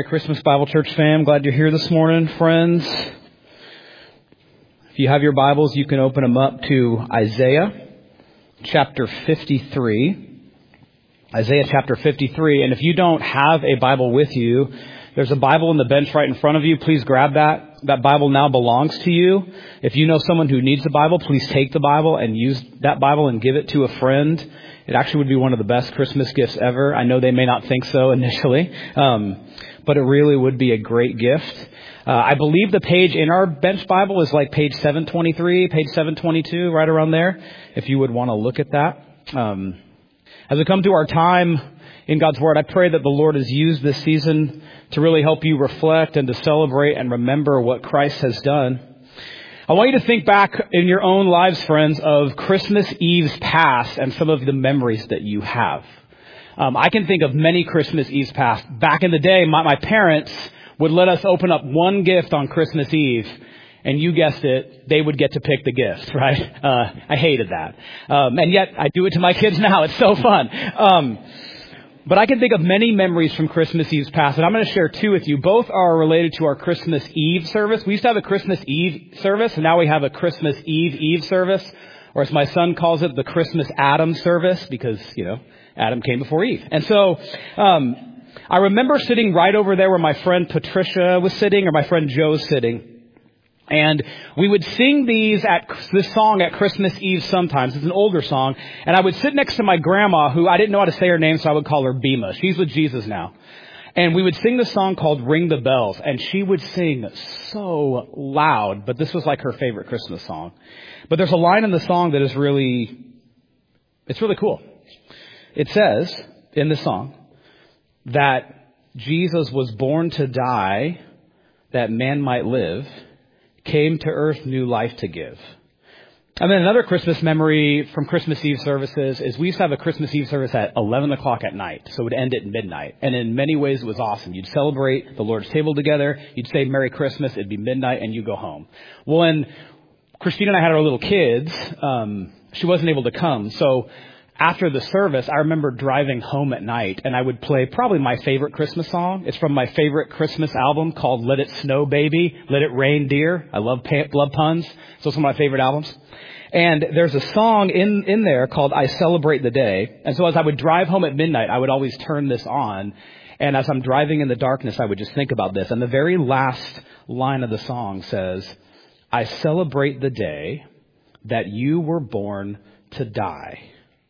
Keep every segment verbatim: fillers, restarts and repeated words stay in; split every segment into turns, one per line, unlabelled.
Christmas, Bible Church fam. Glad you're here this morning, friends. If you have your Bibles, you can open them up to Isaiah chapter fifty-three. Isaiah chapter fifty-three. And if you don't have a Bible with you, there's a Bible in the bench right in front of you. Please grab that. That Bible now belongs to you. If you know someone who needs a Bible, please take the Bible and use that Bible and give it to a friend. It actually would be one of the best Christmas gifts ever. I know they may not think so initially, um, but it really would be a great gift. Uh, I believe the page in our bench Bible is like page seven twenty-three, page seven twenty-two, right around there, if you would want to look at that. Um, as we come to our time in God's Word, I pray that the Lord has used this season to really help you reflect and to celebrate and remember what Christ has done. I want you to think back in your own lives, friends, of Christmas Eves past and some of the memories that you have. Um, I can think of many Christmas Eves past. Back in the day, my, my parents would let us open up one gift on Christmas Eve, and you guessed it, they would get to pick the gift, right? Uh, I hated that. Um, and yet, I do it to my kids now. It's so fun. Um, But I can think of many memories from Christmas Eve's past, and I'm going to share two with you. Both are related to our Christmas Eve service. We used to have a Christmas Eve service, and now we have a Christmas Eve Eve service, or as my son calls it, the Christmas Adam service, because, you know, Adam came before Eve. And so um, I remember sitting right over there where my friend Patricia was sitting, or my friend Joe was sitting. And we would sing these at this song at Christmas Eve sometimes. It's an older song. And I would sit next to my grandma, who I didn't know how to say her name, so I would call her Bima. She's with Jesus now. And we would sing the song called Ring the Bells. And she would sing so loud, but this was like her favorite Christmas song. But there's a line in the song that is really, it's really cool. It says in the song that Jesus was born to die that man might live, came to earth new life to give. And then another Christmas memory from Christmas Eve services is we used to have a Christmas Eve service at eleven o'clock at night. So it would end at midnight. And in many ways it was awesome. You'd celebrate the Lord's table together. You'd say Merry Christmas. It'd be midnight and you go home. Well, when Christina and I had our little kids, um, she wasn't able to come. So after the service, I remember driving home at night, and I would play probably my favorite Christmas song. It's from my favorite Christmas album called Let It Snow Baby, Let It Rain Dear. I love love puns, so it's one of my favorite albums. And there's a song in, in there called I Celebrate the Day. And so as I would drive home at midnight, I would always turn this on. And as I'm driving in the darkness, I would just think about this. And the very last line of the song says, I celebrate the day that you were born to die.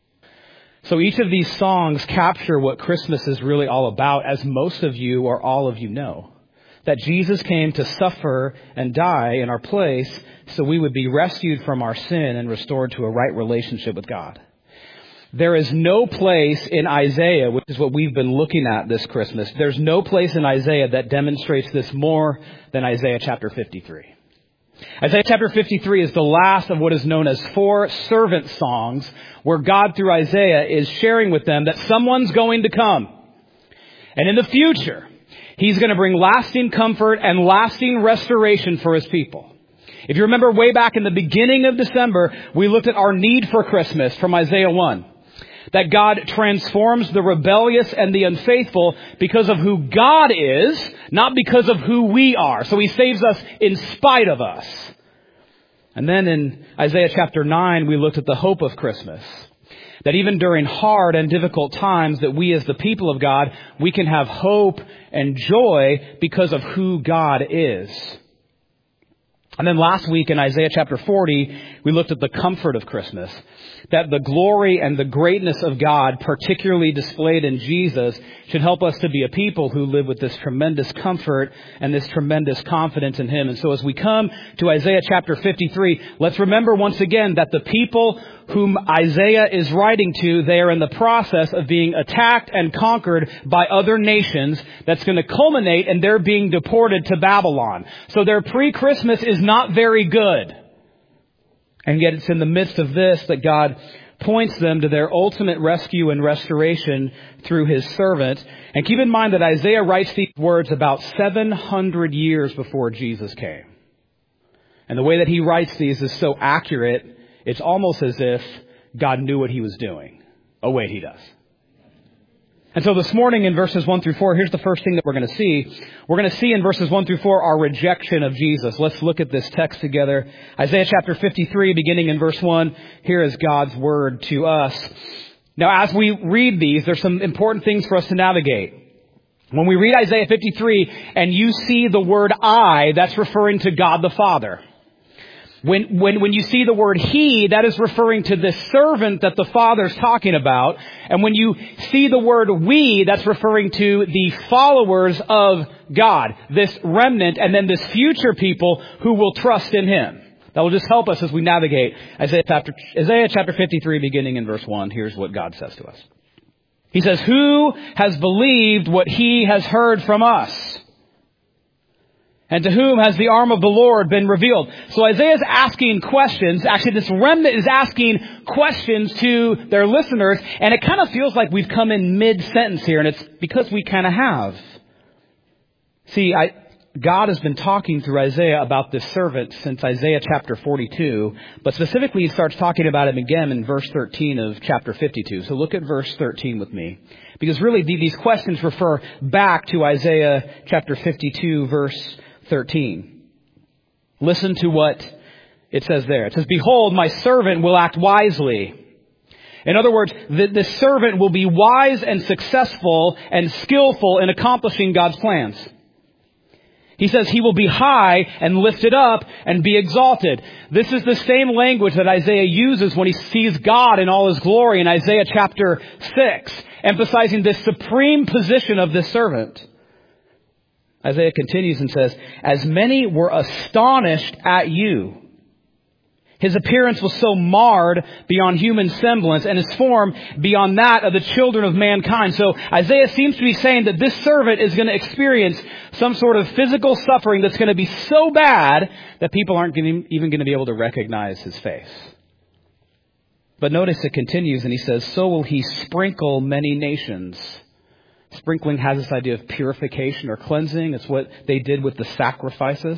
So each of these songs capture what Christmas is really all about, as most of you or all of you know. That Jesus came to suffer and die in our place so we would be rescued from our sin and restored to a right relationship with God. There is no place in Isaiah, which is what we've been looking at this Christmas, there's no place in Isaiah that demonstrates this more than Isaiah chapter fifty-three. Isaiah chapter fifty-three is the last of what is known as four servant songs, where God through Isaiah is sharing with them that someone's going to come. And in the future, he's going to bring lasting comfort and lasting restoration for his people. If you remember way back in the beginning of December, we looked at our need for Christmas from Isaiah one. That God transforms the rebellious and the unfaithful because of who God is, not because of who we are. So he saves us in spite of us. And then in Isaiah chapter nine, we looked at the hope of Christmas. That even during hard and difficult times, that we as the people of God, we can have hope and joy because of who God is. And then last week in Isaiah chapter forty, we looked at the comfort of Christmas. That the glory and the greatness of God, particularly displayed in Jesus, should help us to be a people who live with this tremendous comfort and this tremendous confidence in him. And so as we come to Isaiah chapter fifty-three, let's remember once again that the people whom Isaiah is writing to, they are in the process of being attacked and conquered by other nations that's going to culminate in their being deported to Babylon. So their pre-Christmas is not very good. And yet it's in the midst of this that God points them to their ultimate rescue and restoration through his servant. And keep in mind that Isaiah writes these words about seven hundred years before Jesus came. And the way that he writes these is so accurate, it's almost as if God knew what he was doing. Oh, wait, he does. And so this morning in verses one through four, here's the first thing that we're going to see. We're going to see in verses one through four our rejection of Jesus. Let's look at this text together. Isaiah chapter fifty-three, beginning in verse one. Here is God's word to us. Now, as we read these, there's some important things for us to navigate. When we read Isaiah fifty-three and you see the word I, that's referring to God the Father. When, when, when you see the word he, that is referring to this servant that the Father's talking about. And when you see the word we, that's referring to the followers of God, this remnant, and then this future people who will trust in him. That will just help us as we navigate Isaiah chapter, Isaiah chapter fifty-three, beginning in verse one. Here's what God says to us. He says, "Who has believed what he has heard from us? And to whom has the arm of the Lord been revealed?" So Isaiah is asking questions. Actually, this remnant is asking questions to their listeners. And it kind of feels like we've come in mid-sentence here. And it's because we kind of have. See, I, God has been talking through Isaiah about this servant since Isaiah chapter forty-two. But specifically, he starts talking about him again in verse thirteen of chapter fifty-two. So look at verse thirteen with me. Because really, these questions refer back to Isaiah chapter fifty-two, verse thirteen. Listen to what it says there. It says, "Behold, my servant will act wisely." In other words, the, the servant will be wise and successful and skillful in accomplishing God's plans. He says he will be high and lifted up and be exalted. This is the same language that Isaiah uses when he sees God in all his glory in Isaiah chapter six, emphasizing this supreme position of this servant. Isaiah continues and says, "As many were astonished at you." His appearance was so marred beyond human semblance, and his form beyond that of the children of mankind. So Isaiah seems to be saying that this servant is going to experience some sort of physical suffering that's going to be so bad that people aren't even going to be able to recognize his face. But notice it continues, and he says, "So will he sprinkle many nations." Sprinkling has this idea of purification or cleansing. It's what they did with the sacrifices.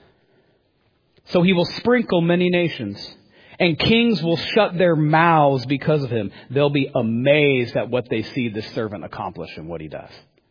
"So he will sprinkle many nations, and kings will shut their mouths because of him." They'll be amazed at what they see this servant accomplish and what he does.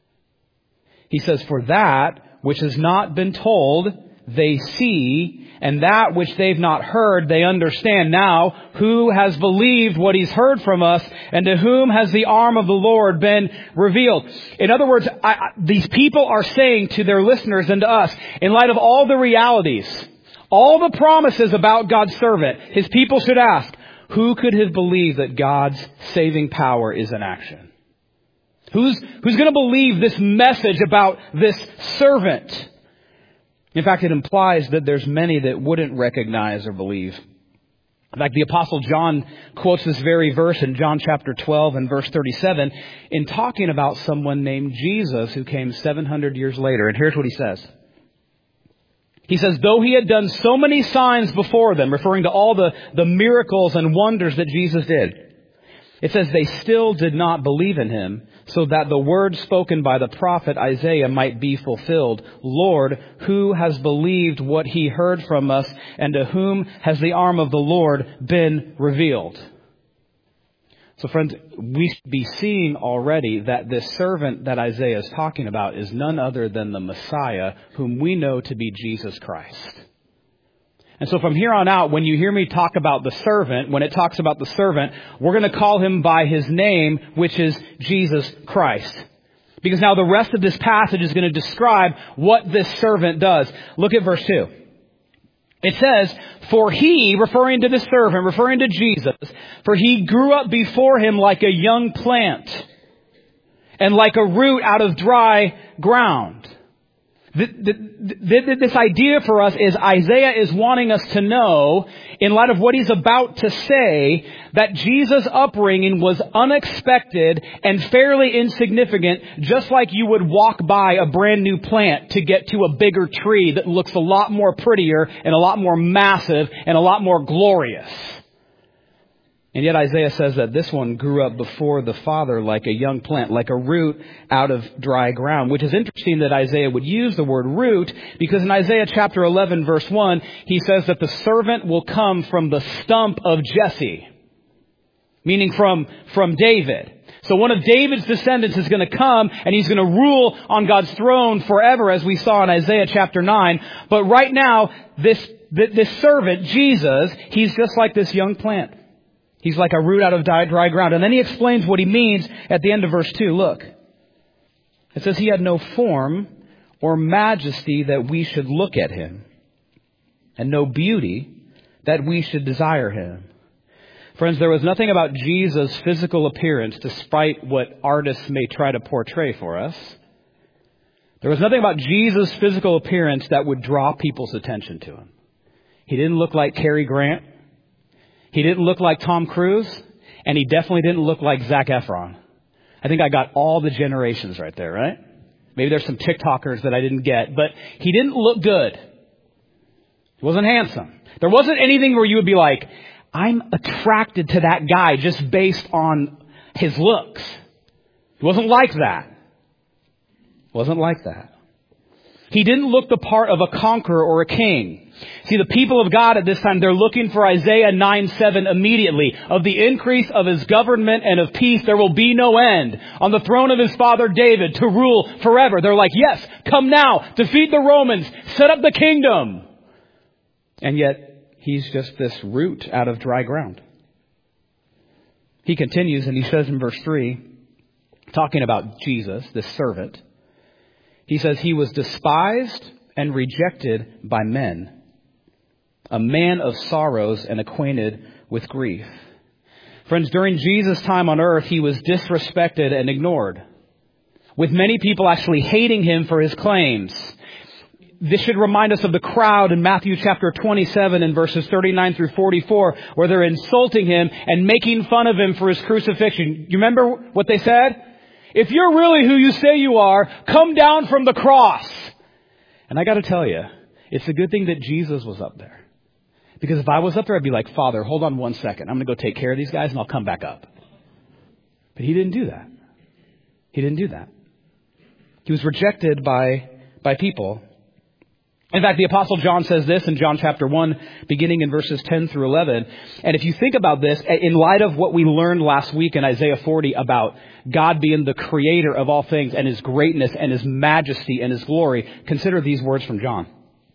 He says, "For that which has not been told, they see, and that which they've not heard, they understand. Now, who has believed what he's heard from us, and to whom has the arm of the Lord been revealed?" In other words, I, I, these people are saying to their listeners and to us, in light of all the realities, all the promises about God's servant, his people should ask, who could have believed that God's saving power is in action? Who's, who's going to believe this message about this servant? In fact, it implies that there's many that wouldn't recognize or believe. In fact, the Apostle John quotes this very verse in John chapter twelve and verse thirty-seven in talking about someone named Jesus who came seven hundred years later. And here's what he says. He says, "Though he had done so many signs before them," referring to all the, the miracles and wonders that Jesus did, it says they still did not believe in him, so that the word spoken by the prophet Isaiah might be fulfilled. "Lord, who has believed what he heard from us, and to whom has the arm of the Lord been revealed?" So friends, we should be seeing already that this servant that Isaiah is talking about is none other than the Messiah, whom we know to be Jesus Christ. And so from here on out, when you hear me talk about the servant, when it talks about the servant, we're going to call him by his name, which is Jesus Christ. Because now the rest of this passage is going to describe what this servant does. Look at verse two. It says, "For he," referring to the servant, referring to Jesus, "for he grew up before him like a young plant, and like a root out of dry ground." The, the, the, this idea for us is Isaiah is wanting us to know, in light of what he's about to say, that Jesus' upbringing was unexpected and fairly insignificant, just like you would walk by a brand new plant to get to a bigger tree that looks a lot more prettier and a lot more massive and a lot more glorious. And yet Isaiah says that this one grew up before the Father like a young plant, like a root out of dry ground, which is interesting that Isaiah would use the word root, because in Isaiah chapter eleven, verse one, he says that the servant will come from the stump of Jesse. meaning from, from David. So one of David's descendants is going to come and he's going to rule on God's throne forever, as we saw in Isaiah chapter nine. But right now, this, this servant, Jesus, he's just like this young plant. He's like a root out of dry ground. And then he explains what he means at the end of verse two. Look. It says he had no form or majesty that we should look at him, and no beauty that we should desire him. Friends, there was nothing about Jesus' physical appearance, despite what artists may try to portray for us. There was nothing about Jesus' physical appearance that would draw people's attention to him. He didn't look like Cary Grant. He didn't look like Tom Cruise. And he definitely didn't look like Zac Efron. I think I got all the generations right there, right? Maybe there's some TikTokers that I didn't get. But he didn't look good. He wasn't handsome. There wasn't anything where you would be like, I'm attracted to that guy just based on his looks. It wasn't like that. It wasn't like that. He didn't look the part of a conqueror or a king. See, the people of God at this time, they're looking for Isaiah nine seven immediately. Of the increase of his government and of peace, there will be no end. On the throne of his father David to rule forever. They're like, yes, come now, defeat the Romans, set up the kingdom. And yet, he's just this root out of dry ground. He continues and he says in verse three, talking about Jesus, this servant, he says he was despised and rejected by men, a man of sorrows and acquainted with grief. Friends, during Jesus' time on earth, he was disrespected and ignored, with many people actually hating him for his claims. This should remind us of the crowd in Matthew chapter twenty-seven and verses thirty-nine through forty-four, where they're insulting him and making fun of him for his crucifixion. You remember what they said? If you're really who you say you are, come down from the cross. And I got to tell you, it's a good thing that Jesus was up there. Because if I was up there, I'd be like, Father, hold on one second. I'm going to go take care of these guys and I'll come back up. But he didn't do that. He didn't do that. He was rejected by, by people. In fact, the Apostle John says this in John chapter one, beginning in verses ten through eleven. And if you think about this, in light of what we learned last week in Isaiah forty about God being the creator of all things and his greatness and his majesty and his glory, consider these words from John.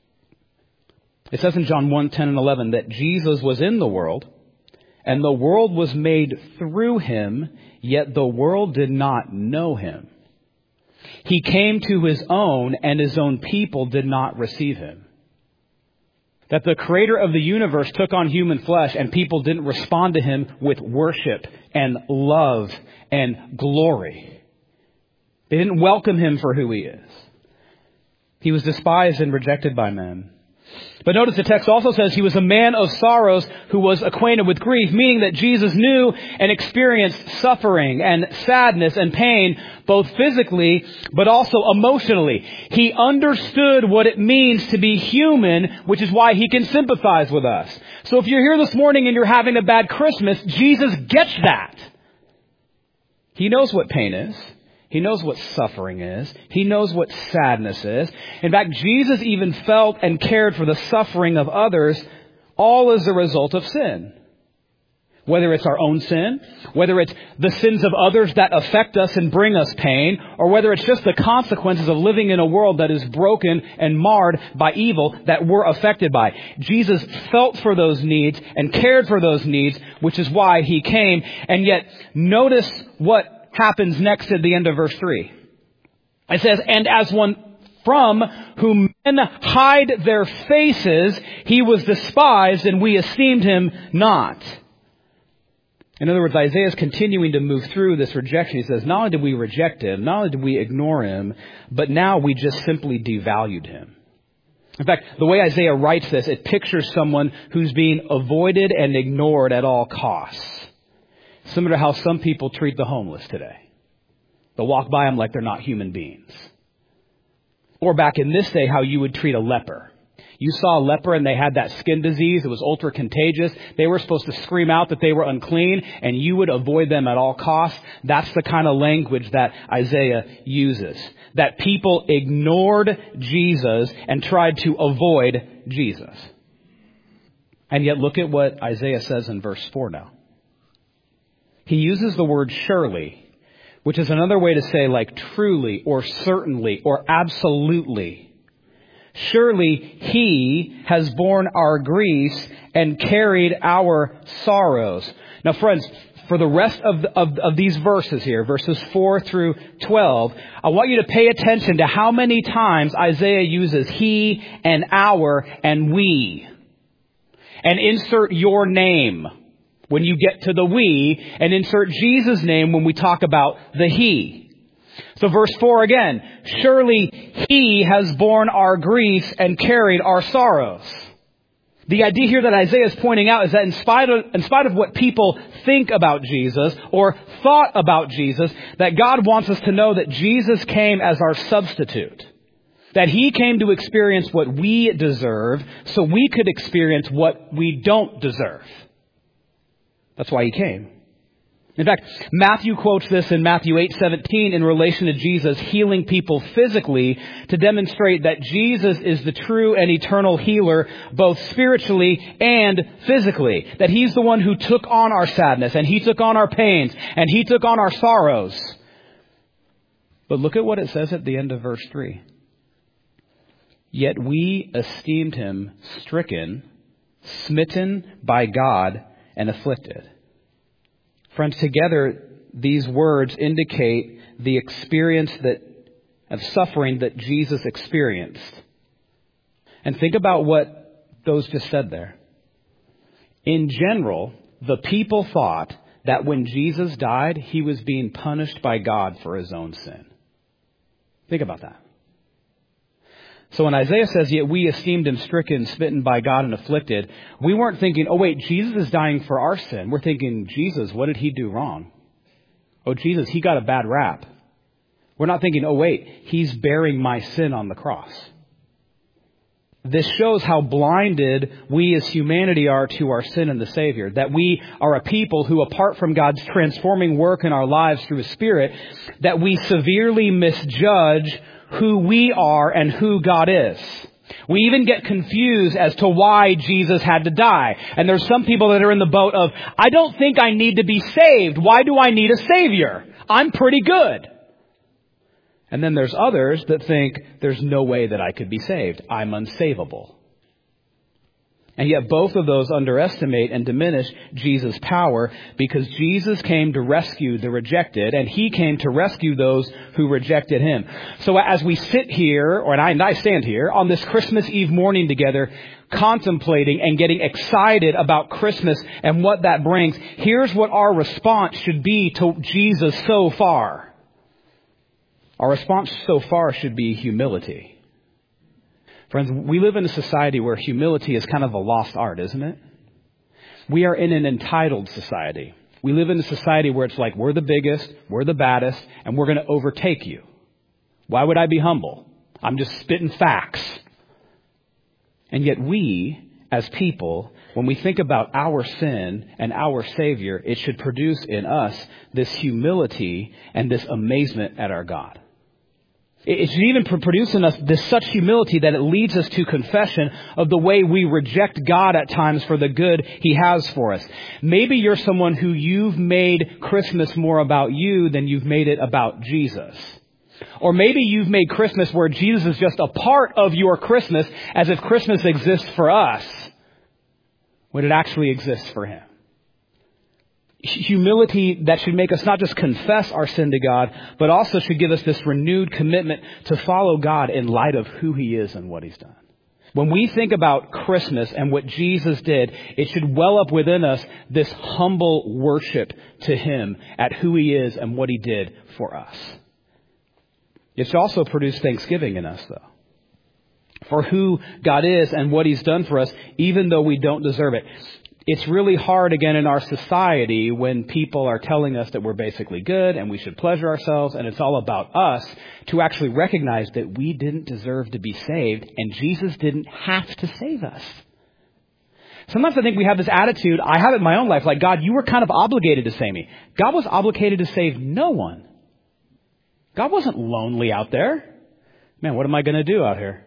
It says in John one, ten and eleven that Jesus was in the world and the world was made through him, yet the world did not know him. He came to his own, and his own people did not receive him. That the creator of the universe took on human flesh, and people didn't respond to him with worship and love and glory. They didn't welcome him for who he is. He was despised and rejected by men. But notice the text also says he was a man of sorrows who was acquainted with grief, meaning that Jesus knew and experienced suffering and sadness and pain, both physically but also emotionally. He understood what it means to be human, which is why he can sympathize with us. So if you're here this morning and you're having a bad Christmas, Jesus gets that. He knows what pain is. He knows what suffering is. He knows what sadness is. In fact, Jesus even felt and cared for the suffering of others, all as a result of sin. Whether it's our own sin, whether it's the sins of others that affect us and bring us pain, or whether it's just the consequences of living in a world that is broken and marred by evil that we're affected by. Jesus felt for those needs and cared for those needs, which is why he came. And yet, notice what happens next at the end of verse three. It says, and as one from whom men hide their faces, he was despised and we esteemed him not. In other words, Isaiah is continuing to move through this rejection. He says, not only did we reject him, not only did we ignore him, but now we just simply devalued him. In fact, the way Isaiah writes this, it pictures someone who's being avoided and ignored at all costs. Similar to how some people treat the homeless today. They'll walk by them like they're not human beings. Or back in this day, how you would treat a leper. You saw a leper and they had that skin disease. It was ultra contagious. They were supposed to scream out that they were unclean, and you would avoid them at all costs. That's the kind of language that Isaiah uses. That people ignored Jesus and tried to avoid Jesus. And yet look at what Isaiah says in verse four now. he uses the word surely, which is another way to say like truly or certainly or absolutely. Surely he has borne our griefs and carried our sorrows. Now, friends, for the rest of, the, of, of these verses here, verses four through twelve, I want you to pay attention to how many times Isaiah uses he and our and we. And insert your name when you get to the we, and insert Jesus' name when we talk about the he. So verse four again, surely he has borne our griefs and carried our sorrows. The idea here that Isaiah is pointing out is that in spite of, in spite of what people think about Jesus or thought about Jesus, that God wants us to know that Jesus came as our substitute. That he came to experience what we deserve so we could experience what we don't deserve. That's why he came. In fact, Matthew quotes this in Matthew eight seventeen in relation to Jesus healing people physically to demonstrate that Jesus is the true and eternal healer, both spiritually and physically. That he's the one who took on our sadness, and he took on our pains, and he took on our sorrows. But look at what it says at the end of verse three. Yet we esteemed him stricken, smitten by God, and afflicted. Friends, together, these words indicate the experience that of suffering that Jesus experienced. And think about what those just said there. In general, the people thought that when Jesus died, he was being punished by God for his own sin. Think about that. So when Isaiah says, yet we esteemed him stricken, smitten by God, and afflicted, we weren't thinking, oh wait, Jesus is dying for our sin. We're thinking, Jesus, what did he do wrong? Oh, Jesus, he got a bad rap. We're not thinking, oh wait, he's bearing my sin on the cross. This shows how blinded we as humanity are to our sin and the Savior. That we are a people who, apart from God's transforming work in our lives through His Spirit, that we severely misjudge who we are and who God is. We even get confused as to why Jesus had to die. And there's some people that are in the boat of, I don't think I need to be saved. Why do I need a Savior? I'm pretty good. And then there's others that think there's no way that I could be saved. I'm unsavable. And yet both of those underestimate and diminish Jesus' power, because Jesus came to rescue the rejected, and he came to rescue those who rejected him. So as we sit here, or and I, and I stand here, on this Christmas Eve morning together, contemplating and getting excited about Christmas and what that brings, here's what our response should be to Jesus so far. Our response so far should be humility. Friends, we live in a society where humility is kind of a lost art, isn't it? We are in an entitled society. We live in a society where it's like, we're the biggest, we're the baddest, and we're going to overtake you. Why would I be humble? I'm just spitting facts. And yet we, as people, when we think about our sin and our Savior, it should produce in us this humility and this amazement at our God. It should even produce in us this such humility that it leads us to confession of the way we reject God at times for the good He has for us. Maybe you're someone who you've made Christmas more about you than you've made it about Jesus. Or maybe you've made Christmas where Jesus is just a part of your Christmas, as if Christmas exists for us when it actually exists for Him. Humility that should make us not just confess our sin to God, but also should give us this renewed commitment to follow God in light of who He is and what He's done. When we think about Christmas and what Jesus did, it should well up within us this humble worship to Him at who He is and what He did for us. It should also produce thanksgiving in us, though, for who God is and what He's done for us, even though we don't deserve it. It's really hard, again, in our society when people are telling us that we're basically good and we should pleasure ourselves and it's all about us, to actually recognize that we didn't deserve to be saved and Jesus didn't have to save us. Sometimes I think we have this attitude, I have it in my own life, like, God, you were kind of obligated to save me. God was obligated to save no one. God wasn't lonely out there. Man, what am I going to do out here?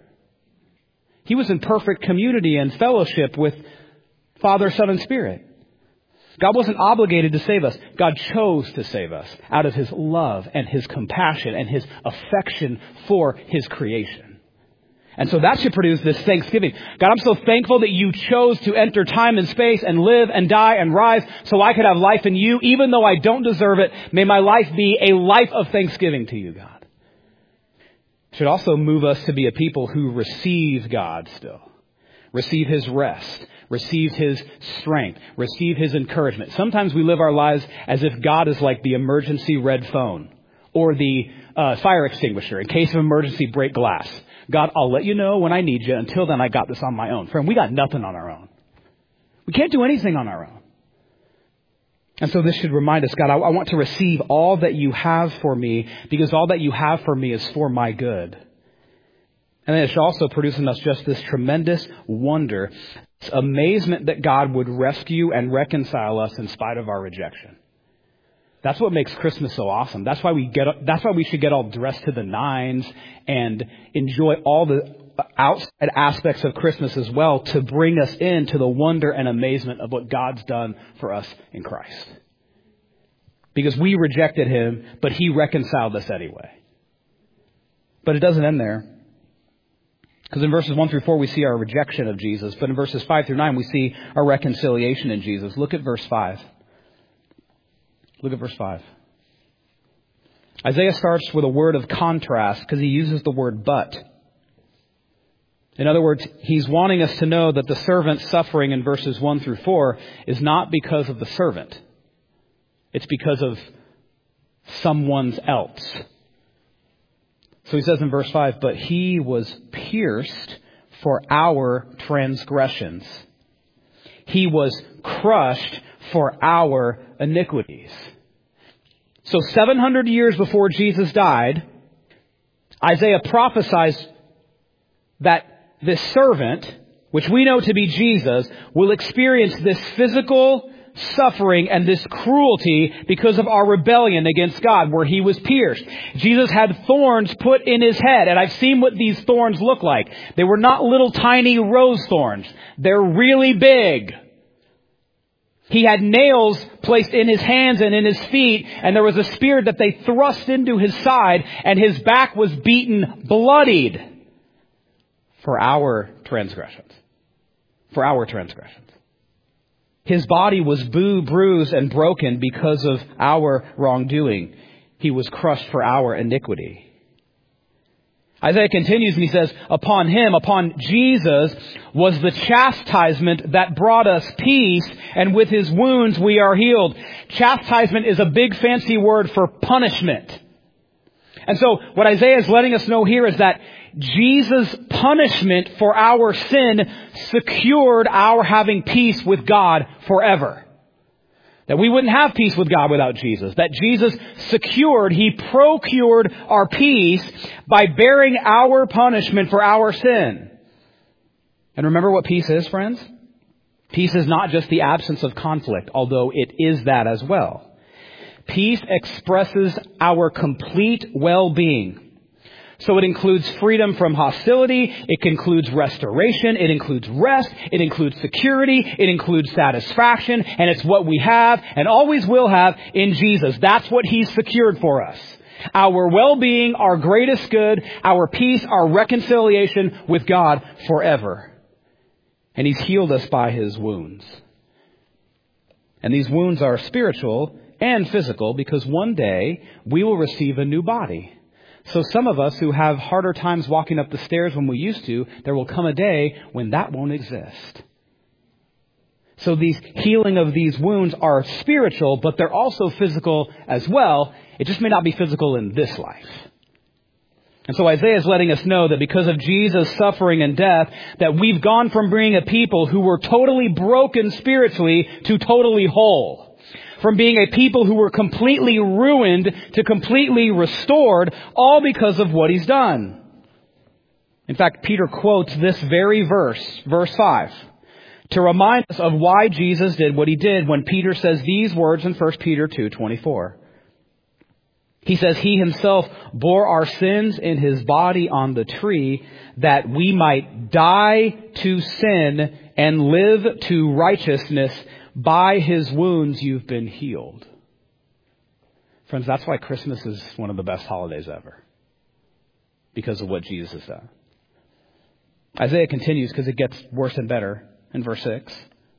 He was in perfect community and fellowship with Father, Son, and Spirit. God wasn't obligated to save us. God chose to save us out of his love and his compassion and his affection for his creation. And so that should produce this thanksgiving. God, I'm so thankful that you chose to enter time and space and live and die and rise so I could have life in you, even though I don't deserve it. May my life be a life of thanksgiving to you, God. It should also move us to be a people who receive God still. Receive his rest. Receive his strength. Receive his encouragement. Sometimes we live our lives as if God is like the emergency red phone or the uh, fire extinguisher in case of emergency break glass. God, I'll let you know when I need you. Until then, I got this on my own. Friend, we got nothing on our own. We can't do anything on our own. And so this should remind us, God, I, I want to receive all that you have for me because all that you have for me is for my good. And then it should also produce in us just this tremendous wonder, this amazement that God would rescue and reconcile us in spite of our rejection. That's what makes Christmas so awesome. That's why we get. That's why we should get all dressed to the nines and enjoy all the outside aspects of Christmas as well to bring us into the wonder and amazement of what God's done for us in Christ. Because we rejected him, but he reconciled us anyway. But it doesn't end there. Because in verses one through four, we see our rejection of Jesus. But in verses five through nine, we see our reconciliation in Jesus. Look at verse five. Look at verse five. Isaiah starts with a word of contrast because he uses the word but. In other words, he's wanting us to know that the servant's suffering in verses one through four is not because of the servant. It's because of someone else. So he says in verse five, but he was pierced for our transgressions. He was crushed for our iniquities. So seven hundred years before Jesus died, Isaiah prophesies that this servant, which we know to be Jesus, will experience this physical suffering and this cruelty because of our rebellion against God, where he was pierced. Jesus had thorns put in his head, and I've seen what these thorns look like. They were not little tiny rose thorns. They're really big. He had nails placed in his hands and in his feet, and there was a spear that they thrust into his side, and his back was beaten bloodied for our transgressions. For our transgressions. His body was boo, bruised, and broken because of our wrongdoing. He was crushed for our iniquity. Isaiah continues and he says, upon him, upon Jesus, was the chastisement that brought us peace, and with his wounds we are healed. Chastisement is a big fancy word for punishment. And so what Isaiah is letting us know here is that Jesus' punishment for our sin secured our having peace with God forever. That we wouldn't have peace with God without Jesus. That Jesus secured, he procured our peace by bearing our punishment for our sin. And remember what peace is, friends? Peace is not just the absence of conflict, although it is that as well. Peace expresses our complete well-being. So it includes freedom from hostility, it includes restoration, it includes rest, it includes security, it includes satisfaction, and it's what we have and always will have in Jesus. That's what he's secured for us. Our well-being, our greatest good, our peace, our reconciliation with God forever. And he's healed us by his wounds. And these wounds are spiritual and physical because one day we will receive a new body. So some of us who have harder times walking up the stairs when we used to, there will come a day when that won't exist. So these healing of these wounds are spiritual, but they're also physical as well. It just may not be physical in this life. And so Isaiah is letting us know that because of Jesus' suffering and death, that we've gone from being a people who were totally broken spiritually to totally whole. From being a people who were completely ruined to completely restored, all because of what he's done. In fact, Peter quotes this very verse, verse five, to remind us of why Jesus did what he did when Peter says these words in First Peter two twenty-four. He says, he himself bore our sins in his body on the tree, that we might die to sin and live to righteousness, by his wounds you've been healed. Friends, that's why Christmas is one of the best holidays ever. Because of what Jesus has done. Isaiah continues because it gets worse and better in verse six.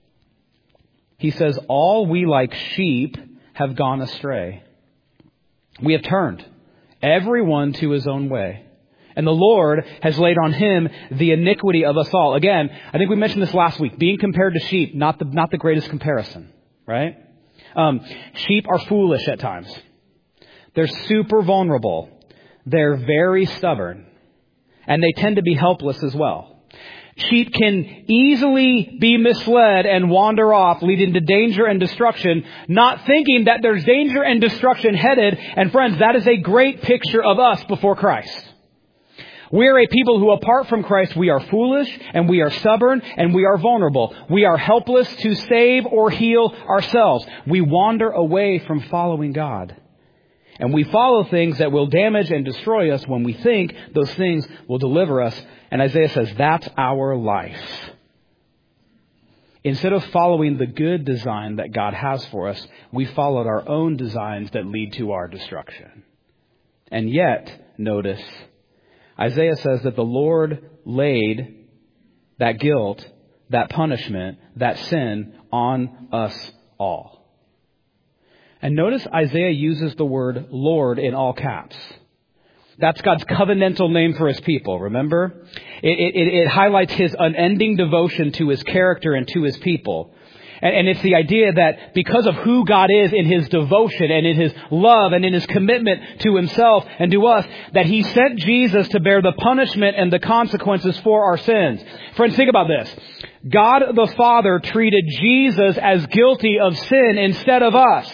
He says, all we like sheep have gone astray. We have turned everyone to his own way. And the Lord has laid on him the iniquity of us all. Again, I think we mentioned this last week. Being compared to sheep, not the, not the greatest comparison, right? Um, sheep are foolish at times. They're super vulnerable. They're very stubborn. And they tend to be helpless as well. Sheep can easily be misled and wander off, leading to danger and destruction, not thinking that there's danger and destruction headed. And friends, that is a great picture of us before Christ. We are a people who, apart from Christ, we are foolish and we are stubborn and we are vulnerable. We are helpless to save or heal ourselves. We wander away from following God. And we follow things that will damage and destroy us when we think those things will deliver us. And Isaiah says, that's our life. Instead of following the good design that God has for us, we followed our own designs that lead to our destruction. And yet, notice, Isaiah says that the Lord laid that guilt, that punishment, that sin on us all. And notice Isaiah uses the word Lord in all caps. That's God's covenantal name for his people, remember? It, it, it highlights his unending devotion to his character and to his people. And, and it's the idea that because of who God is in his devotion and in his love and in his commitment to himself and to us, that he sent Jesus to bear the punishment and the consequences for our sins. Friends, think about this. God the Father treated Jesus as guilty of sin instead of us.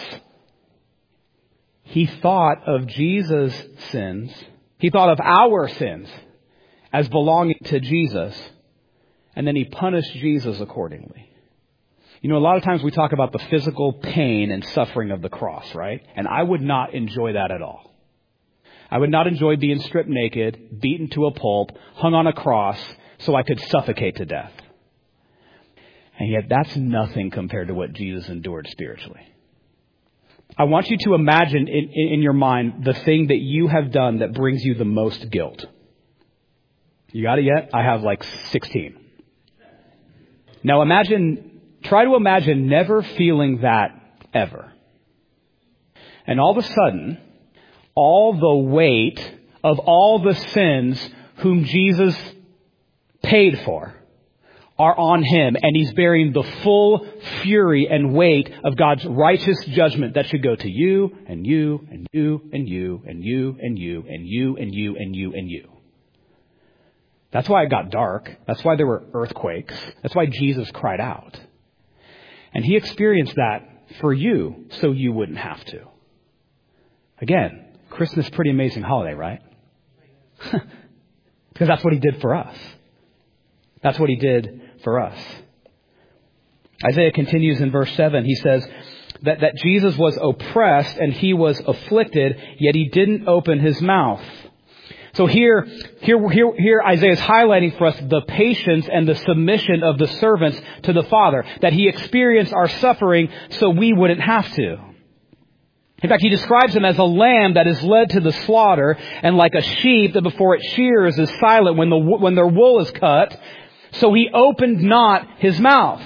He thought of Jesus' sins, he thought of our sins as belonging to Jesus, and then he punished Jesus accordingly. You know, a lot of times we talk about the physical pain and suffering of the cross, right? And I would not enjoy that at all. I would not enjoy being stripped naked, beaten to a pulp, hung on a cross so I could suffocate to death. And yet that's nothing compared to what Jesus endured spiritually. I want you to imagine in, in your mind the thing that you have done that brings you the most guilt. You got it yet? I have like sixteen. Now imagine, try to imagine never feeling that ever. And all of a sudden, all the weight of all the sins whom Jesus paid for are on him, and he's bearing the full fury and weight of God's righteous judgment that should go to you and you and you and you and you and you and you and you and you and you. That's why it got dark. That's why there were earthquakes. That's why Jesus cried out. And he experienced that for you so you wouldn't have to. Again, Christmas is a pretty amazing holiday, right? Because that's what he did for us. That's what he did for us. Isaiah continues in verse seven. He says that, that Jesus was oppressed and he was afflicted, yet he didn't open his mouth. So here, here, here, here Isaiah is highlighting for us the patience and the submission of the servants to the Father, that he experienced our suffering so we wouldn't have to. In fact, he describes him as a lamb that is led to the slaughter, and like a sheep that before it shears is silent when the when their wool is cut. So he opened not his mouth.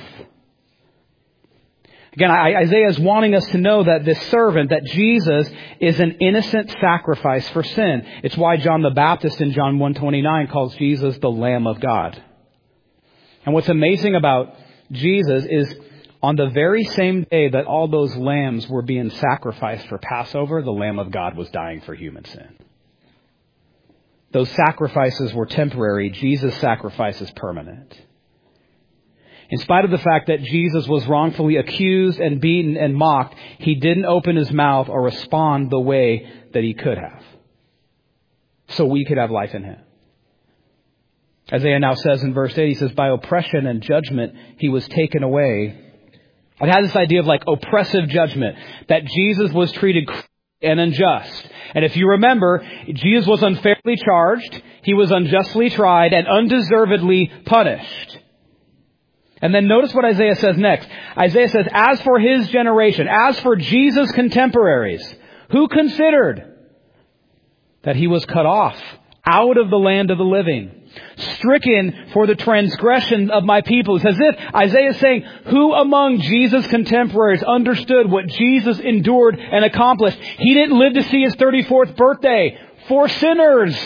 Again, Isaiah is wanting us to know that this servant, that Jesus, is an innocent sacrifice for sin. It's why John the Baptist in John one twenty-nine calls Jesus the Lamb of God. And what's amazing about Jesus is on the very same day that all those lambs were being sacrificed for Passover, the Lamb of God was dying for human sin. Those sacrifices were temporary. Jesus' sacrifice is permanent. In spite of the fact that Jesus was wrongfully accused and beaten and mocked, he didn't open his mouth or respond the way that he could have. So we could have life in him. Isaiah now says in verse eight, he says, by oppression and judgment he was taken away. It has this idea of like oppressive judgment, that Jesus was treated and unjust. And if you remember, Jesus was unfairly charged, he was unjustly tried, and undeservedly punished. And then notice what Isaiah says next. Isaiah says, as for his generation, as for Jesus' contemporaries, who considered that he was cut off out of the land of the living, stricken for the transgression of my people. It's as if Isaiah is saying, who among Jesus' contemporaries understood what Jesus endured and accomplished? He didn't live to see his thirty-fourth birthday for sinners.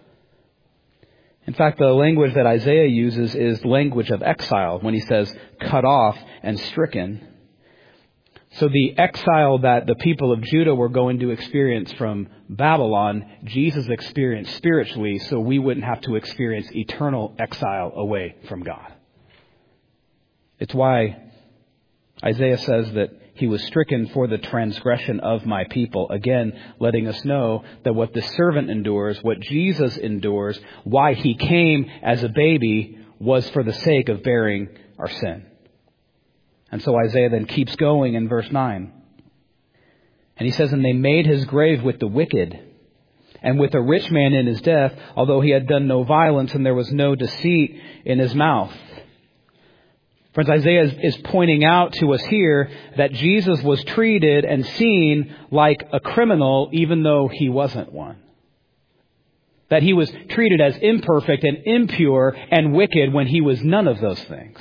In fact, the language that Isaiah uses is language of exile when he says cut off and stricken. So the exile that the people of Judah were going to experience from Babylon, Jesus experienced spiritually, so we wouldn't have to experience eternal exile away from God. It's why Isaiah says that he was stricken for the transgression of my people. Again, letting us know that what the servant endures, what Jesus endures, why he came as a baby, was for the sake of bearing our sin. And so Isaiah then keeps going in verse nine. And he says, and they made his grave with the wicked and with a rich man in his death, although he had done no violence and there was no deceit in his mouth. Friends, Isaiah is, is pointing out to us here that Jesus was treated and seen like a criminal even though he wasn't one. That he was treated as imperfect and impure and wicked when he was none of those things.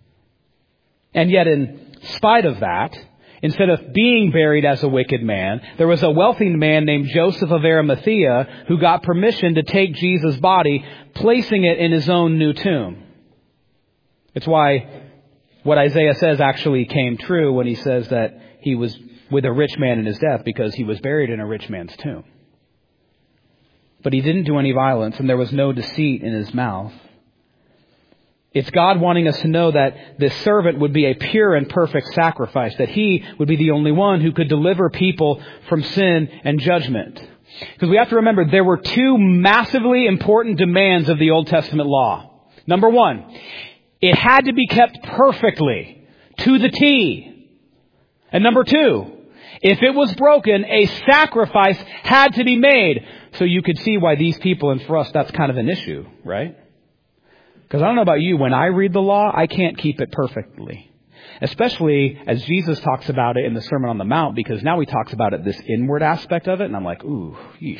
And yet in spite of that, instead of being buried as a wicked man, there was a wealthy man named Joseph of Arimathea who got permission to take Jesus' body, placing it in his own new tomb. It's why what Isaiah says actually came true when he says that he was with a rich man in his death, because he was buried in a rich man's tomb. But he didn't do any violence and there was no deceit in his mouth. It's God wanting us to know that this servant would be a pure and perfect sacrifice, that he would be the only one who could deliver people from sin and judgment. Because we have to remember there were two massively important demands of the Old Testament law. Number one, it had to be kept perfectly, to the T. And number two, if it was broken, a sacrifice had to be made. So you could see why these people, and for us, that's kind of an issue, right? Because I don't know about you, when I read the law, I can't keep it perfectly. Especially as Jesus talks about it in the Sermon on the Mount, because now he talks about it, this inward aspect of it, and I'm like, ooh, yeesh.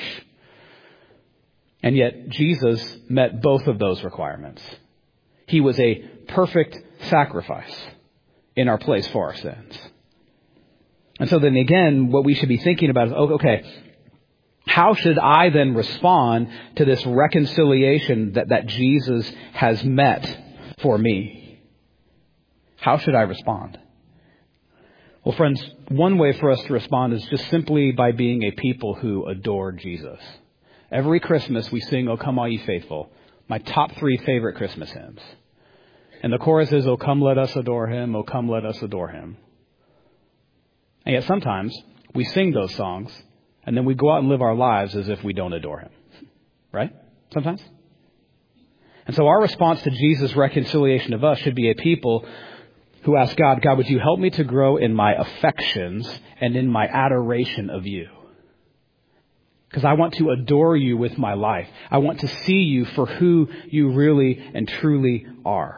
And yet Jesus met both of those requirements. He was a perfect sacrifice in our place for our sins. And so then again, what we should be thinking about is, okay, how should I then respond to this reconciliation that, that Jesus has met for me? How should I respond? Well, friends, one way for us to respond is just simply by being a people who adore Jesus. Every Christmas we sing, "O Come All Ye Faithful," my top three favorite Christmas hymns. And the chorus is, "O come let us adore him, O come let us adore him." And yet sometimes we sing those songs and then we go out and live our lives as if we don't adore him. Right? Sometimes. And so our response to Jesus' reconciliation of us should be a people who ask God, God, would you help me to grow in my affections and in my adoration of you? Because I want to adore you with my life. I want to see you for who you really and truly are.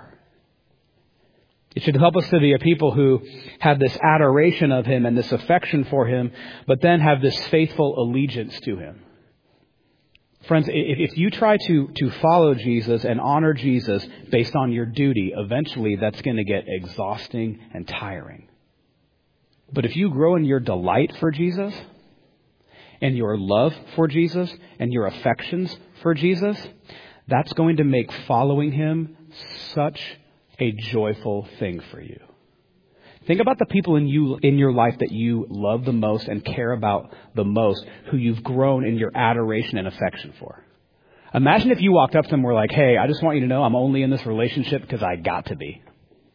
It should help us to be a people who have this adoration of him and this affection for him, but then have this faithful allegiance to him. Friends, if you try to, to follow Jesus and honor Jesus based on your duty, eventually that's going to get exhausting and tiring. But if you grow in your delight for Jesus and your love for Jesus and your affections for Jesus, that's going to make following him such a joyful thing for you. Think about the people in you in your life that you love the most and care about the most, who you've grown in your adoration and affection for. Imagine if you walked up to them and were like, hey, I just want you to know I'm only in this relationship because I got to be.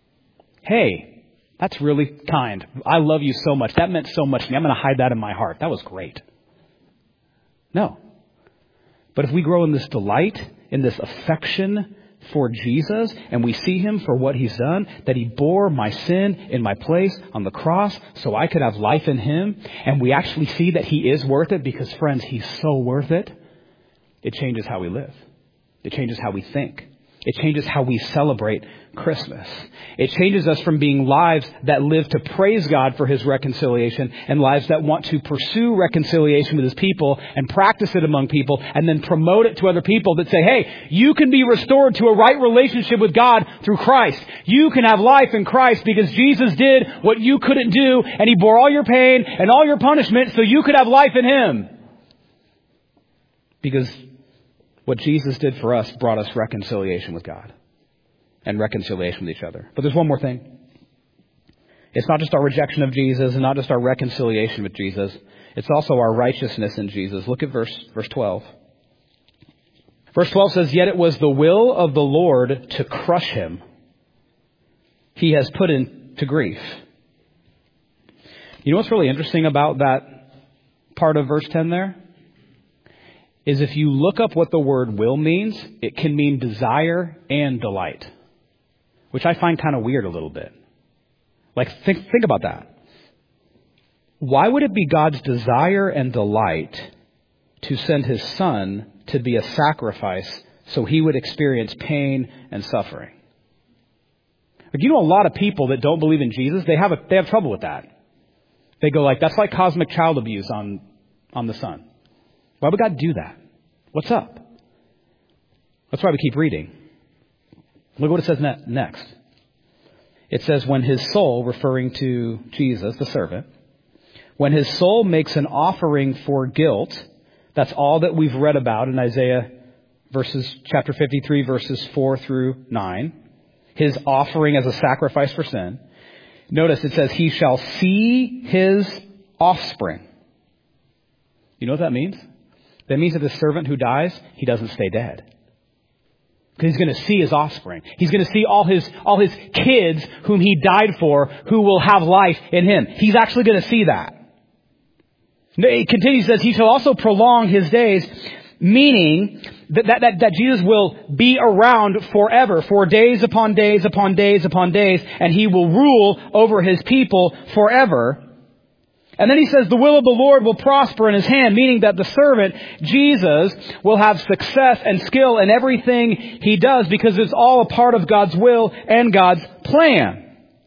Hey, that's really kind. I love you so much. That meant so much to me. I'm going to hide that in my heart. That was great. No. But if we grow in this delight, in this affection for Jesus, and we see him for what he's done, that he bore my sin in my place on the cross so I could have life in him, and we actually see that he is worth it because, friends, he's so worth it, it changes how we live. It changes how we think. It changes how we celebrate Christmas. It changes us from being lives that live to praise God for His reconciliation and lives that want to pursue reconciliation with His people and practice it among people and then promote it to other people that say, hey, you can be restored to a right relationship with God through Christ. You can have life in Christ because Jesus did what you couldn't do, and He bore all your pain and all your punishment so you could have life in Him. Because what Jesus did for us brought us reconciliation with God and reconciliation with each other. But there's one more thing. It's not just our rejection of Jesus and not just our reconciliation with Jesus. It's also our righteousness in Jesus. Look at verse, verse twelve. Verse twelve says, yet it was the will of the Lord to crush him. He has put him to grief. You know what's really interesting about that part of verse ten there? Is if you look up what the word will means, it can mean desire and delight. Which I find kind of weird a little bit. Like, think, think about that. Why would it be God's desire and delight to send His Son to be a sacrifice so He would experience pain and suffering? Like, you know, a lot of people that don't believe in Jesus, they have a, they have trouble with that. They go like, that's like cosmic child abuse on, on the Son. Why would God do that? What's up? That's why we keep reading. Look what it says ne- next. It says, when his soul, referring to Jesus, the servant, when his soul makes an offering for guilt, that's all that we've read about in Isaiah verses, chapter fifty-three, verses four through nine. His offering as a sacrifice for sin. Notice it says, he shall see his offspring. You know what that means? That means that the servant who dies, he doesn't stay dead. Because he's going to see his offspring. He's going to see all his all his kids whom he died for, who will have life in him. He's actually going to see that. It continues, says, he shall also prolong his days, meaning that, that, that, that Jesus will be around forever, for days upon days upon days upon days, and he will rule over his people forever. And then he says the will of the Lord will prosper in his hand, meaning that the servant, Jesus, will have success and skill in everything he does because it's all a part of God's will and God's plan.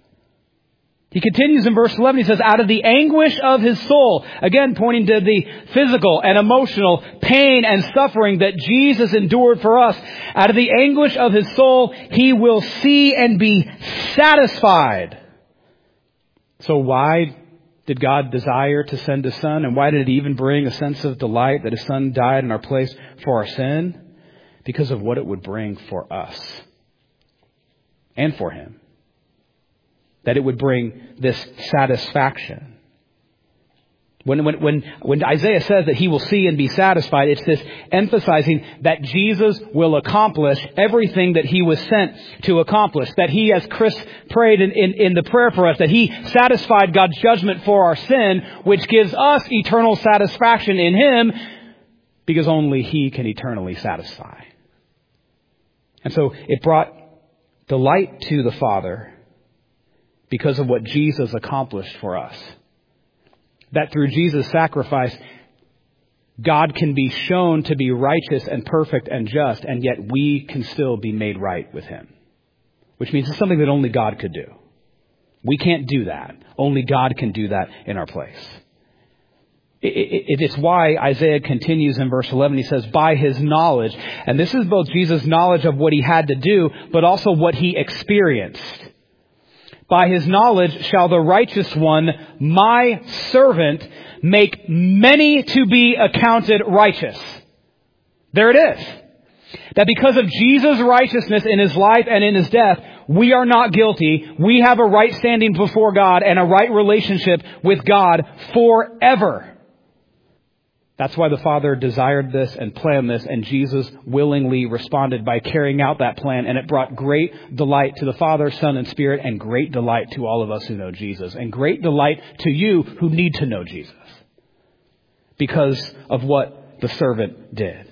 He continues in verse eleven, he says, out of the anguish of his soul, again pointing to the physical and emotional pain and suffering that Jesus endured for us, out of the anguish of his soul, he will see and be satisfied. So why did God desire to send His Son? And why did it even bring a sense of delight that His Son died in our place for our sin? Because of what it would bring for us and for Him. That it would bring this satisfaction. When, when, when, when Isaiah says that he will see and be satisfied, it's this emphasizing that Jesus will accomplish everything that he was sent to accomplish. That he, as Chris prayed in, in, in the prayer for us, that he satisfied God's judgment for our sin, which gives us eternal satisfaction in him, because only he can eternally satisfy. And so it brought delight to the Father because of what Jesus accomplished for us. That through Jesus' sacrifice, God can be shown to be righteous and perfect and just, and yet we can still be made right with Him. Which means it's something that only God could do. We can't do that. Only God can do that in our place. It, it, it's why Isaiah continues in verse eleven. He says, by His knowledge. And this is both Jesus' knowledge of what He had to do, but also what He experienced. By His knowledge shall the righteous one, my servant, make many to be accounted righteous. There it is. That because of Jesus' righteousness in His life and in His death, we are not guilty. We have a right standing before God and a right relationship with God forever. That's why the Father desired this and planned this, and Jesus willingly responded by carrying out that plan, and it brought great delight to the Father, Son, and Spirit, and great delight to all of us who know Jesus, and great delight to you who need to know Jesus because of what the servant did.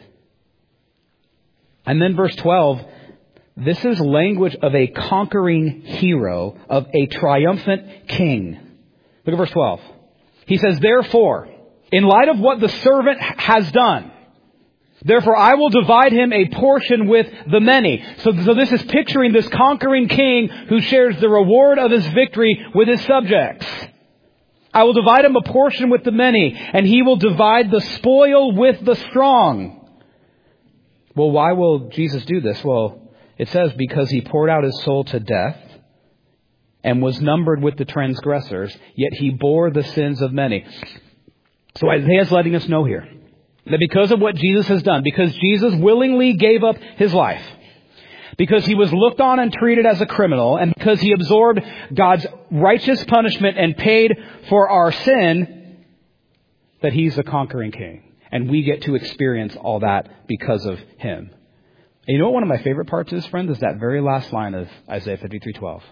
And then verse twelve, this is language of a conquering hero, of a triumphant king. Look at verse twelve. He says, therefore, in light of what the servant has done, Therefore, I will divide him a portion with the many. So, so this is picturing this conquering king who shares the reward of his victory with his subjects. I will divide him a portion with the many, and he will divide the spoil with the strong. Well, why will Jesus do this? Well, it says because he poured out his soul to death and was numbered with the transgressors, yet he bore the sins of many. So Isaiah is letting us know here that because of what Jesus has done, because Jesus willingly gave up his life, because he was looked on and treated as a criminal, and because he absorbed God's righteous punishment and paid for our sin, that he's the conquering king. And we get to experience all that because of him. And you know what one of my favorite parts is, friends, is that very last line of Isaiah fifty-three twelve.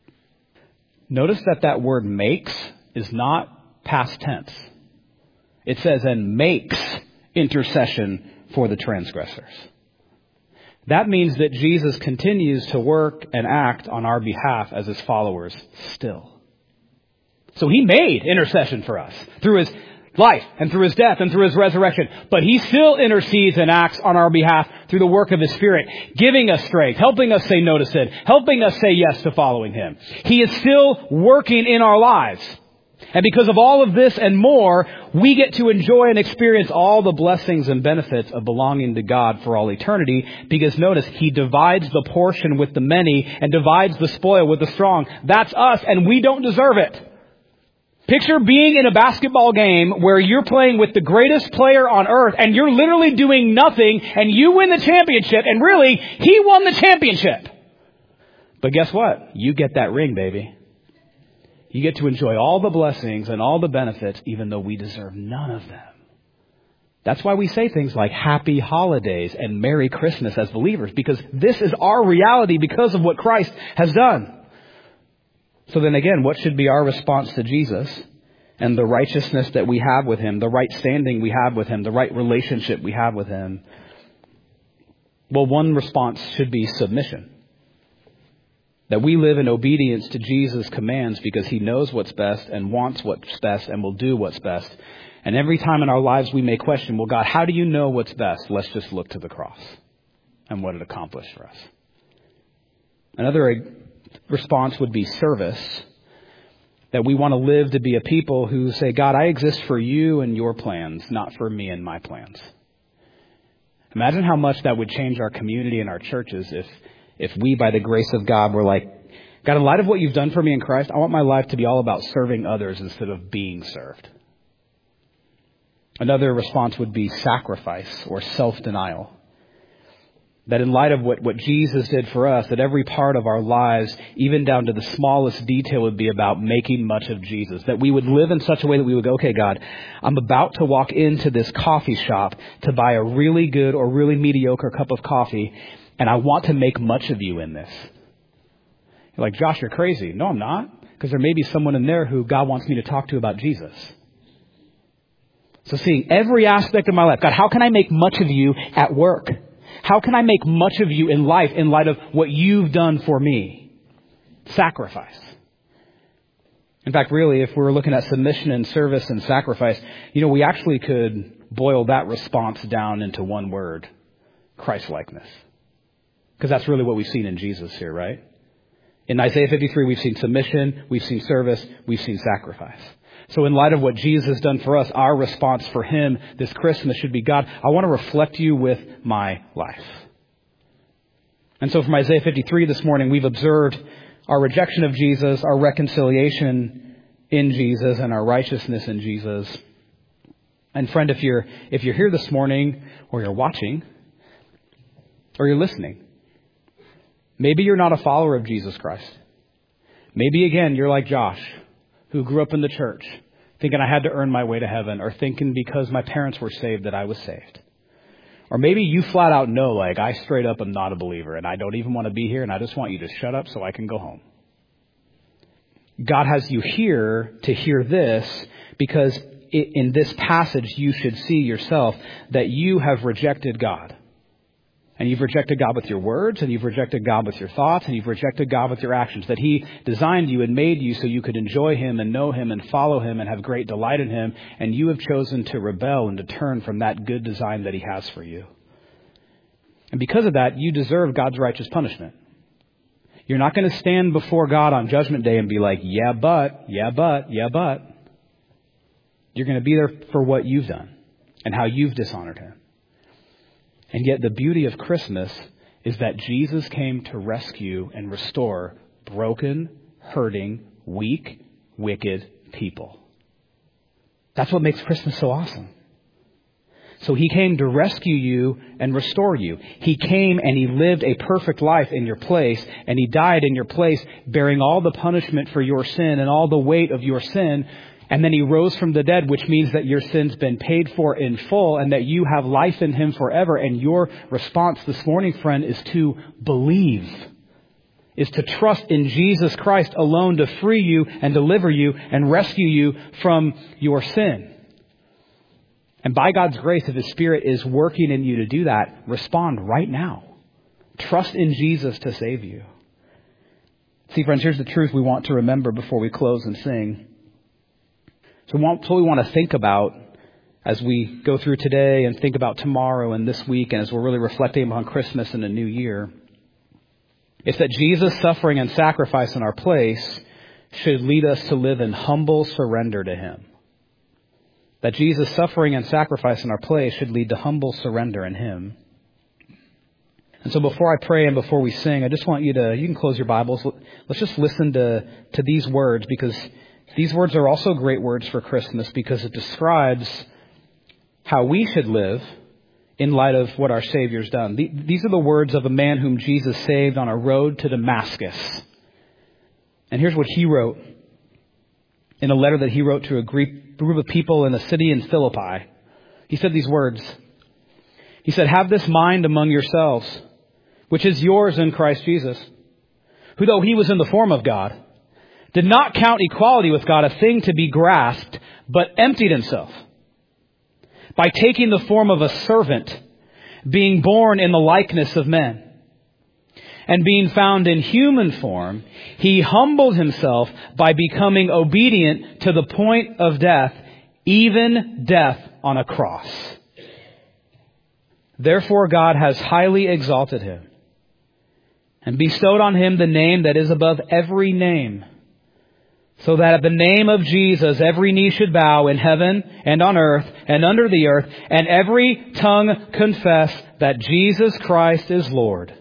Notice that that word makes is not past tense. It says, and makes intercession for the transgressors. That means that Jesus continues to work and act on our behalf as his followers still. So he made intercession for us through his life and through his death and through his resurrection. But he still intercedes and acts on our behalf through the work of his Spirit, giving us strength, helping us say no to sin, helping us say yes to following him. He is still working in our lives. And because of all of this and more, we get to enjoy and experience all the blessings and benefits of belonging to God for all eternity. Because notice, he divides the portion with the many and divides the spoil with the strong. That's us, and we don't deserve it. Picture being in a basketball game where you're playing with the greatest player on earth and you're literally doing nothing and you win the championship, and really, he won the championship. But guess what? You get that ring, baby. You get to enjoy all the blessings and all the benefits, even though we deserve none of them. That's why we say things like Happy Holidays and Merry Christmas as believers, because this is our reality because of what Christ has done. So then again, what should be our response to Jesus and the righteousness that we have with him, the right standing we have with him, the right relationship we have with him? Well, one response should be submission. That we live in obedience to Jesus' commands because he knows what's best and wants what's best and will do what's best. And every time in our lives we may question, well, God, how do you know what's best? Let's just look to the cross and what it accomplished for us. Another response would be service. That we want to live to be a people who say, God, I exist for you and your plans, not for me and my plans. Imagine how much that would change our community and our churches if If we, by the grace of God, were like, God, in light of what you've done for me in Christ, I want my life to be all about serving others instead of being served. Another response would be sacrifice or self-denial. That in light of what, what Jesus did for us, that every part of our lives, even down to the smallest detail, would be about making much of Jesus. That we would live in such a way that we would go, okay, God, I'm about to walk into this coffee shop to buy a really good or really mediocre cup of coffee, and I want to make much of you in this. You're like, Josh, you're crazy. No, I'm not. Because there may be someone in there who God wants me to talk to about Jesus. So seeing every aspect of my life. God, how can I make much of you at work? How can I make much of you in life in light of what you've done for me? Sacrifice. In fact, really, if we're looking at submission and service and sacrifice, you know, we actually could boil that response down into one word: Christ-likeness. Because that's really what we've seen in Jesus here, right? In Isaiah fifty-three, we've seen submission, we've seen service, we've seen sacrifice. So in light of what Jesus has done for us, our response for him this Christmas should be, God, I want to reflect you with my life. And so from Isaiah fifty-three this morning, we've observed our rejection of Jesus, our reconciliation in Jesus, and our righteousness in Jesus. And friend, if you're if you're here this morning, or you're watching, or you're listening, maybe you're not a follower of Jesus Christ. Maybe, again, you're like Josh, who grew up in the church, thinking I had to earn my way to heaven, or thinking because my parents were saved that I was saved. Or maybe you flat out know, like, I straight up am not a believer, and I don't even want to be here, and I just want you to shut up so I can go home. God has you here to hear this, because in this passage you should see yourself that you have rejected God. And you've rejected God with your words, and you've rejected God with your thoughts, and you've rejected God with your actions. That he designed you and made you so you could enjoy him and know him and follow him and have great delight in him. And you have chosen to rebel and to turn from that good design that he has for you. And because of that, you deserve God's righteous punishment. You're not going to stand before God on Judgment Day and be like, yeah, but, yeah, but, yeah, but. You're going to be there for what you've done and how you've dishonored Him. And yet the beauty of Christmas is that Jesus came to rescue and restore broken, hurting, weak, wicked people. That's what makes Christmas so awesome. So He came to rescue you and restore you. He came and He lived a perfect life in your place, and He died in your place, bearing all the punishment for your sin and all the weight of your sin. And then He rose from the dead, which means that your sin's been paid for in full and that you have life in Him forever. And your response this morning, friend, is to believe, is to trust in Jesus Christ alone to free you and deliver you and rescue you from your sin. And by God's grace, if His Spirit is working in you to do that, respond right now. Trust in Jesus to save you. See, friends, here's the truth we want to remember before we close and sing. So what we want to think about as we go through today and think about tomorrow and this week, and as we're really reflecting upon Christmas and a new year, is that Jesus' suffering and sacrifice in our place should lead us to live in humble surrender to Him. That Jesus' suffering and sacrifice in our place should lead to humble surrender in Him. And so before I pray and before we sing, I just want you to, you can close your Bibles. Let's just listen to, to these words, because these words are also great words for Christmas, because it describes how we should live in light of what our Savior's done. These are the words of a man whom Jesus saved on a road to Damascus. And here's what he wrote in a letter that he wrote to a group of people in a city in Philippi. He said these words. He said, "Have this mind among yourselves, which is yours in Christ Jesus, who though He was in the form of God, did not count equality with God a thing to be grasped, but emptied Himself by taking the form of a servant, being born in the likeness of men. And being found in human form, He humbled Himself by becoming obedient to the point of death, even death on a cross. Therefore God has highly exalted Him and bestowed on Him the name that is above every name, so that at the name of Jesus every knee should bow in heaven and on earth and under the earth, and every tongue confess that Jesus Christ is Lord.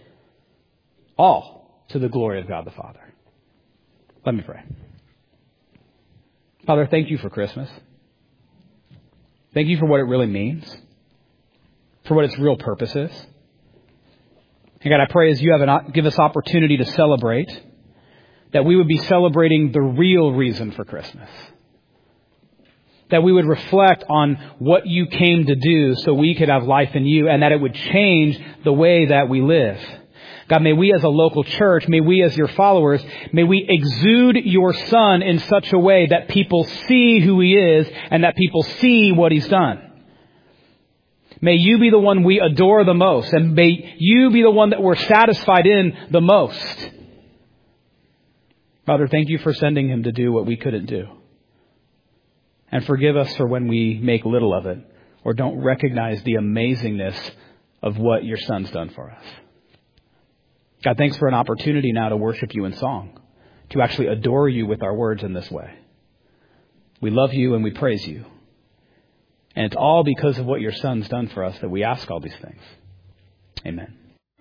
All to the glory of God the Father." Let me pray. Father, thank You for Christmas. Thank You for what it really means, for what its real purpose is. And God, I pray as You have an, give us opportunity to celebrate, that we would be celebrating the real reason for Christmas. That we would reflect on what You came to do so we could have life in You, and that it would change the way that we live. God, may we as a local church, may we as Your followers, may we exude Your Son in such a way that people see who He is and that people see what He's done. May You be the one we adore the most, and may You be the one that we're satisfied in the most. Father, thank You for sending Him to do what we couldn't do. And forgive us for when we make little of it or don't recognize the amazingness of what Your Son's done for us. God, thanks for an opportunity now to worship You in song, to actually adore You with our words in this way. We love You and we praise You. And it's all because of what Your Son's done for us that we ask all these things. Amen.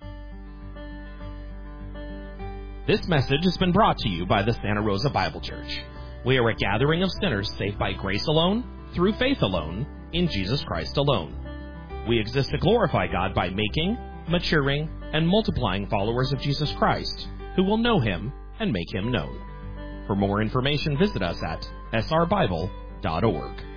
This message has been brought to you by the Santa Rosa Bible Church. We are a gathering of sinners saved by grace alone, through faith alone, in Jesus Christ alone. We exist to glorify God by making, maturing, and multiplying followers of Jesus Christ, who will know Him and make Him known. For more information, visit us at s r bible dot org.